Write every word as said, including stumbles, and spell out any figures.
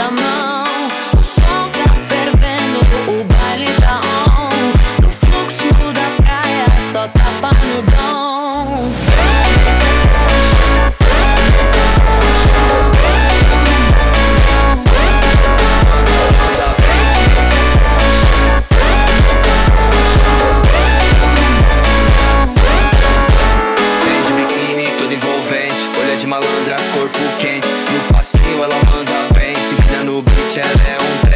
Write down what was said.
contramão. O sol tá fervendo, o baile tá on. No fluxo da praia, só tapa no dom. Vem de biquíni, toda envolvente, olha de malandra, corpo quente. No passeio ela manda bem, se empina no beat, ela é um